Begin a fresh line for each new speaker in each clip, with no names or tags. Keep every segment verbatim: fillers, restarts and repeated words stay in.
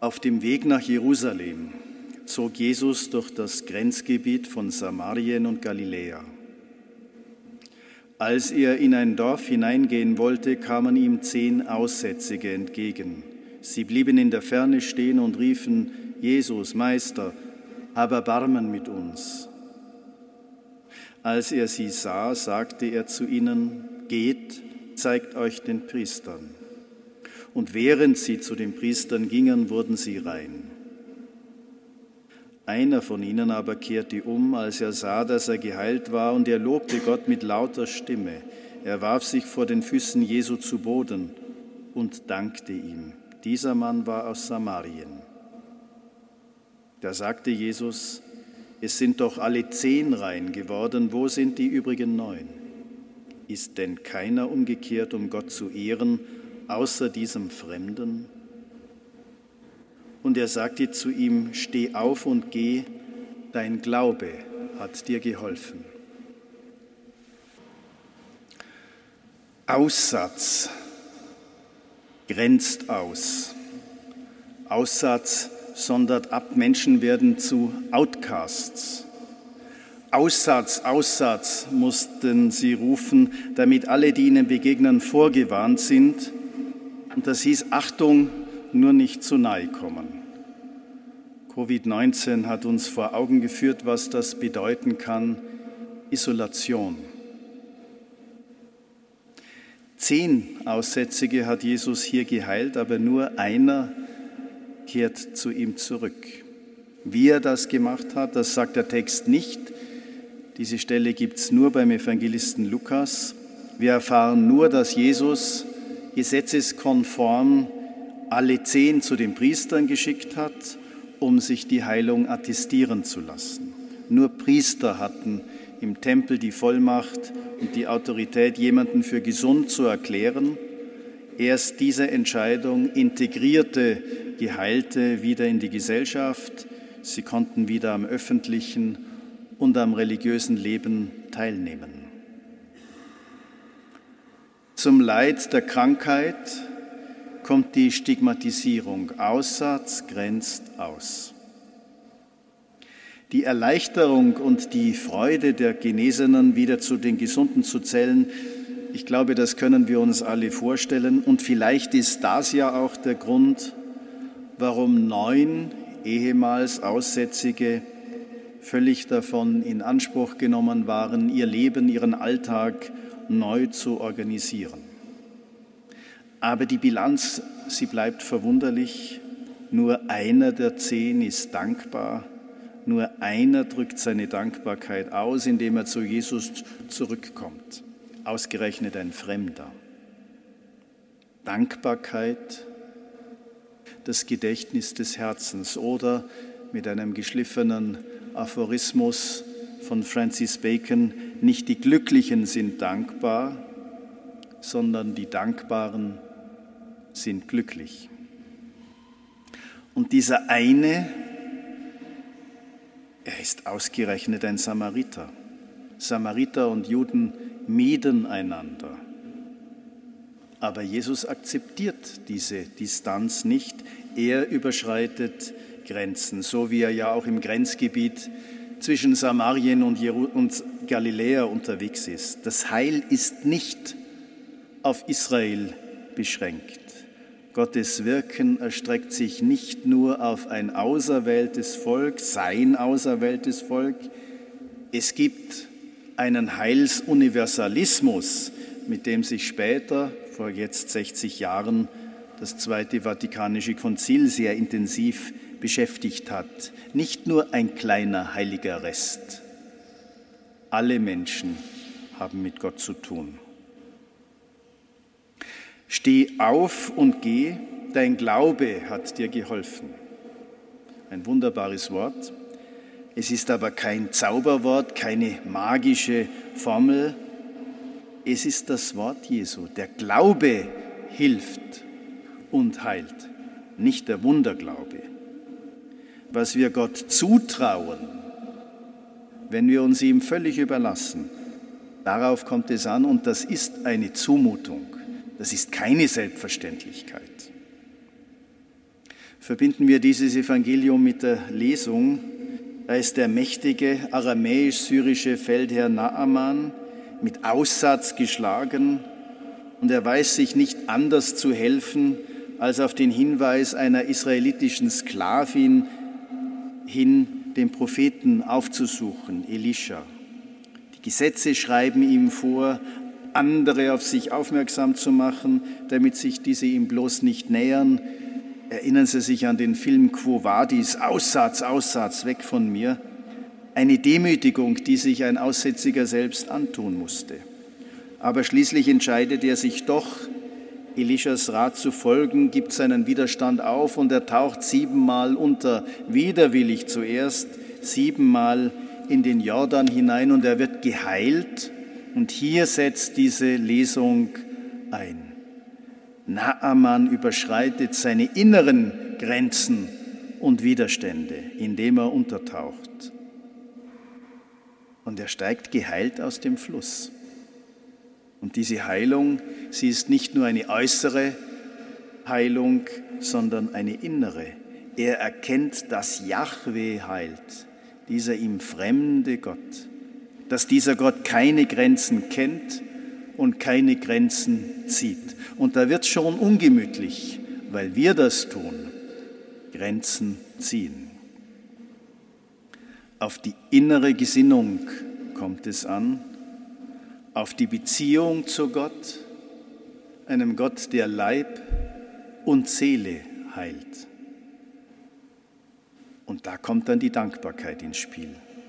Auf dem Weg nach Jerusalem zog Jesus durch das Grenzgebiet von Samarien und Galiläa. Als er in ein Dorf hineingehen wollte, kamen ihm zehn Aussätzige entgegen. Sie blieben in der Ferne stehen und riefen: Jesus, Meister, hab Erbarmen mit uns. Als er sie sah, sagte er zu ihnen: Geht, zeigt euch den Priestern. Und während sie zu den Priestern gingen, wurden sie rein. Einer von ihnen aber kehrte um, als er sah, dass er geheilt war, und er lobte Gott mit lauter Stimme. Er warf sich vor den Füßen Jesu zu Boden und dankte ihm. Dieser Mann war aus Samarien. Da sagte Jesus: Es sind doch alle zehn rein geworden, wo sind die übrigen neun? Ist denn keiner umgekehrt, um Gott zu ehren, außer diesem Fremden? Und er sagte zu ihm: Steh auf und geh, dein Glaube hat dir geholfen. Aussatz grenzt aus. Aussatz sondert ab, Menschen werden zu Outcasts. Aussatz, Aussatz mussten sie rufen, damit alle, die ihnen begegnen, vorgewarnt sind. Und das hieß: Achtung, nur nicht zu nahe kommen. Covid neunzehn hat uns vor Augen geführt, was das bedeuten kann: Isolation. Zehn Aussätzige hat Jesus hier geheilt, aber nur einer kehrt zu ihm zurück. Wie er das gemacht hat, das sagt der Text nicht. Diese Stelle gibt es nur beim Evangelisten Lukas. Wir erfahren nur, dass Jesus gesetzeskonform alle zehn zu den Priestern geschickt hat, um sich die Heilung attestieren zu lassen. Nur Priester hatten im Tempel die Vollmacht und die Autorität, jemanden für gesund zu erklären. Erst diese Entscheidung integrierte Geheilte wieder in die Gesellschaft. Sie konnten wieder am öffentlichen und am religiösen Leben teilnehmen. Zum Leid der Krankheit kommt die Stigmatisierung. Aussatz grenzt aus. Die Erleichterung und die Freude der Genesenen wieder zu den Gesunden zu zählen, ich glaube, das können wir uns alle vorstellen. Und vielleicht ist das ja auch der Grund, warum neun ehemals Aussätzige völlig davon in Anspruch genommen waren, ihr Leben, ihren Alltag neu zu organisieren. Aber die Bilanz, sie bleibt verwunderlich. Nur einer der zehn ist dankbar. Nur einer drückt seine Dankbarkeit aus, indem er zu Jesus zurückkommt. Ausgerechnet ein Fremder. Dankbarkeit, das Gedächtnis des Herzens. Oder mit einem geschliffenen Aphorismus von Francis Bacon: Nicht die Glücklichen sind dankbar, sondern die Dankbaren sind glücklich. Und dieser eine, er ist ausgerechnet ein Samariter. Samariter und Juden mieden einander. Aber Jesus akzeptiert diese Distanz nicht. Er überschreitet Grenzen, so wie er ja auch im Grenzgebiet zwischen Samarien und, Jeru- und Galiläa unterwegs ist. Das Heil ist nicht auf Israel beschränkt. Gottes Wirken erstreckt sich nicht nur auf ein auserwähltes Volk, sein auserwähltes Volk. Es gibt einen Heilsuniversalismus, mit dem sich später, vor jetzt sechzig Jahren, das Zweite Vatikanische Konzil sehr intensiv beschäftigt hat. Nicht nur ein kleiner heiliger Rest. Alle Menschen haben mit Gott zu tun. Steh auf und geh, dein Glaube hat dir geholfen. Ein wunderbares Wort. Es ist aber kein Zauberwort, keine magische Formel. Es ist das Wort Jesu. Der Glaube hilft und heilt, nicht der Wunderglaube. Was wir Gott zutrauen, wenn wir uns ihm völlig überlassen, darauf kommt es an, und das ist eine Zumutung. Das ist keine Selbstverständlichkeit. Verbinden wir dieses Evangelium mit der Lesung. Da ist der mächtige aramäisch-syrische Feldherr Naaman mit Aussatz geschlagen und er weiß sich nicht anders zu helfen, als auf den Hinweis einer israelitischen Sklavin hin den Propheten aufzusuchen, Elisha. Die Gesetze schreiben ihm vor, andere auf sich aufmerksam zu machen, damit sich diese ihm bloß nicht nähern. Erinnern Sie sich an den Film Quo Vadis, Aussatz, Aussatz, weg von mir. Eine Demütigung, die sich ein Aussätziger selbst antun musste. Aber schließlich entscheidet er sich doch, Elishas Rat zu folgen, gibt seinen Widerstand auf und er taucht siebenmal unter, widerwillig zuerst, siebenmal in den Jordan hinein und er wird geheilt. Und hier setzt diese Lesung ein. Naaman überschreitet seine inneren Grenzen und Widerstände, indem er untertaucht. Und er steigt geheilt aus dem Fluss. Und diese Heilung, sie ist nicht nur eine äußere Heilung, sondern eine innere. Er erkennt, dass Jahwe heilt, dieser ihm fremde Gott, dass dieser Gott keine Grenzen kennt und keine Grenzen zieht. Und da wird es schon ungemütlich, weil wir das tun, Grenzen ziehen. Auf die innere Gesinnung kommt es an, auf die Beziehung zu Gott, einem Gott, der Leib und Seele heilt. Und da kommt dann die Dankbarkeit ins Spiel.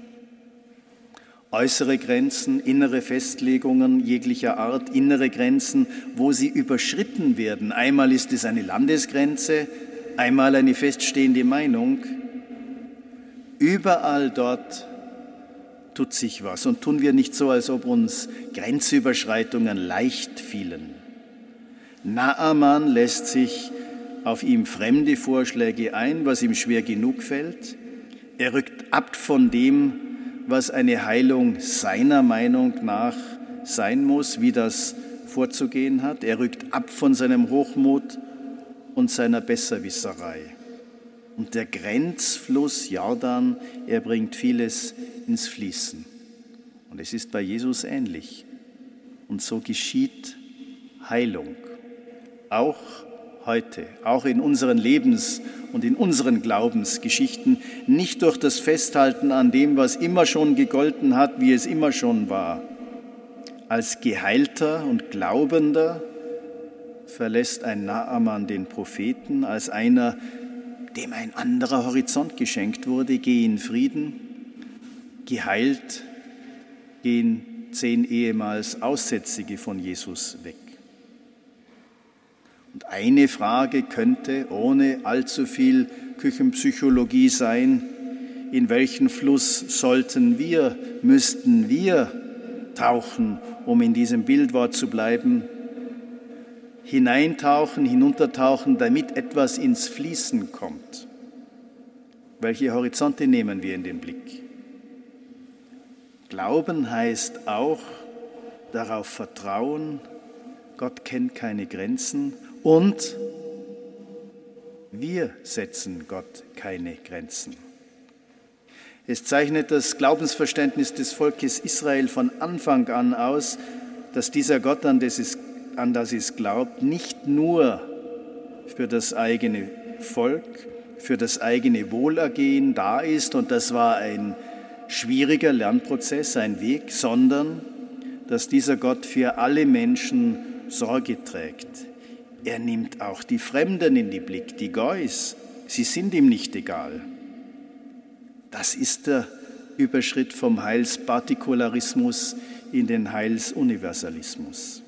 Äußere Grenzen, innere Festlegungen jeglicher Art, innere Grenzen, wo sie überschritten werden. Einmal ist es eine Landesgrenze, einmal eine feststehende Meinung. Überall dort tut sich was. Und tun wir nicht so, als ob uns Grenzüberschreitungen leicht fielen. Naaman lässt sich auf ihm fremde Vorschläge ein, was ihm schwer genug fällt. Er rückt ab von dem, was eine Heilung seiner Meinung nach sein muss, wie das vorzugehen hat. Er rückt ab von seinem Hochmut und seiner Besserwisserei. Und der Grenzfluss Jordan, er bringt vieles ins Fließen. Und es ist bei Jesus ähnlich. Und so geschieht Heilung. Auch heute, auch in unseren Lebens- und in unseren Glaubensgeschichten, nicht durch das Festhalten an dem, was immer schon gegolten hat, wie es immer schon war. Als Geheilter und Glaubender verlässt ein Naaman den Propheten, als einer, dem ein anderer Horizont geschenkt wurde, geh in Frieden. Geheilt gehen zehn ehemals Aussätzige von Jesus weg. Und eine Frage könnte, ohne allzu viel Küchenpsychologie sein, in welchen Fluss sollten wir, müssten wir tauchen, um in diesem Bildwort zu bleiben? Hineintauchen, hinuntertauchen, damit etwas ins Fließen kommt. Welche Horizonte nehmen wir in den Blick? Glauben heißt auch darauf vertrauen, Gott kennt keine Grenzen und wir setzen Gott keine Grenzen. Es zeichnet das Glaubensverständnis des Volkes Israel von Anfang an aus, dass dieser Gott, an das es, an das es glaubt, nicht nur für das eigene Volk, für das eigene Wohlergehen da ist, und das war ein schwieriger Lernprozess, ein Weg, sondern dass dieser Gott für alle Menschen Sorge trägt. Er nimmt auch die Fremden in den Blick, die Gois, sie sind ihm nicht egal. Das ist der Überschritt vom Heilspartikularismus in den Heilsuniversalismus.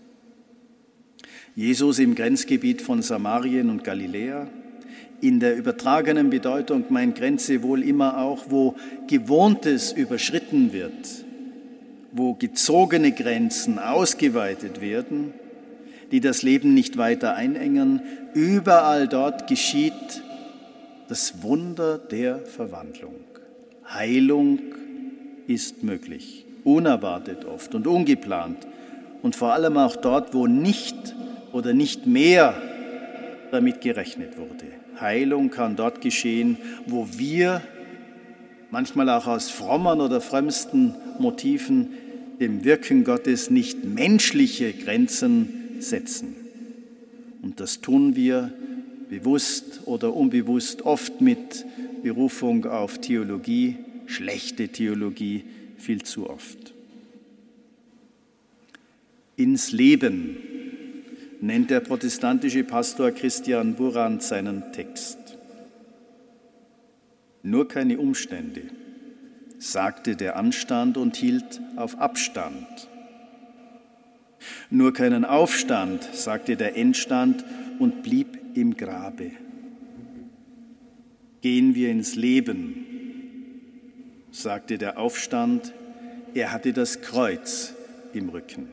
Jesus im Grenzgebiet von Samarien und Galiläa, in der übertragenen Bedeutung meint Grenze wohl immer auch, wo Gewohntes überschritten wird, wo gezogene Grenzen ausgeweitet werden, die das Leben nicht weiter einengen. Überall dort geschieht das Wunder der Verwandlung. Heilung ist möglich, unerwartet oft und ungeplant und vor allem auch dort, wo nicht oder nicht mehr damit gerechnet wurde. Heilung kann dort geschehen, wo wir, manchmal auch aus frommen oder frömmsten Motiven, dem Wirken Gottes nicht menschliche Grenzen setzen. Und das tun wir bewusst oder unbewusst, oft mit Berufung auf Theologie, schlechte Theologie, viel zu oft. Ins Leben nennt der protestantische Pastor Christian Burand seinen Text. Nur keine Umstände, sagte der Anstand und hielt auf Abstand. Nur keinen Aufstand, sagte der Endstand und blieb im Grabe. Gehen wir ins Leben, sagte der Aufstand, er hatte das Kreuz im Rücken.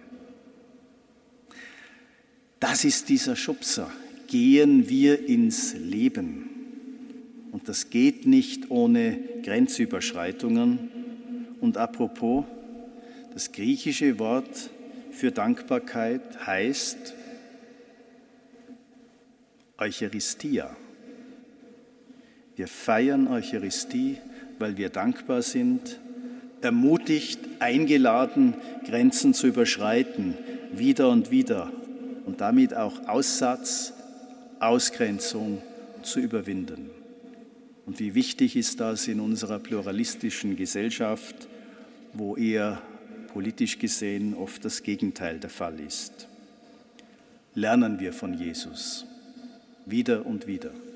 Das ist dieser Schubser, gehen wir ins Leben. Und das geht nicht ohne Grenzüberschreitungen. Und apropos, das griechische Wort für Dankbarkeit heißt Eucharistia. Wir feiern Eucharistie, weil wir dankbar sind, ermutigt, eingeladen, Grenzen zu überschreiten, wieder und wieder und damit auch Aussatz, Ausgrenzung zu überwinden. Und wie wichtig ist das in unserer pluralistischen Gesellschaft, wo eher politisch gesehen oft das Gegenteil der Fall ist. Lernen wir von Jesus wieder und wieder.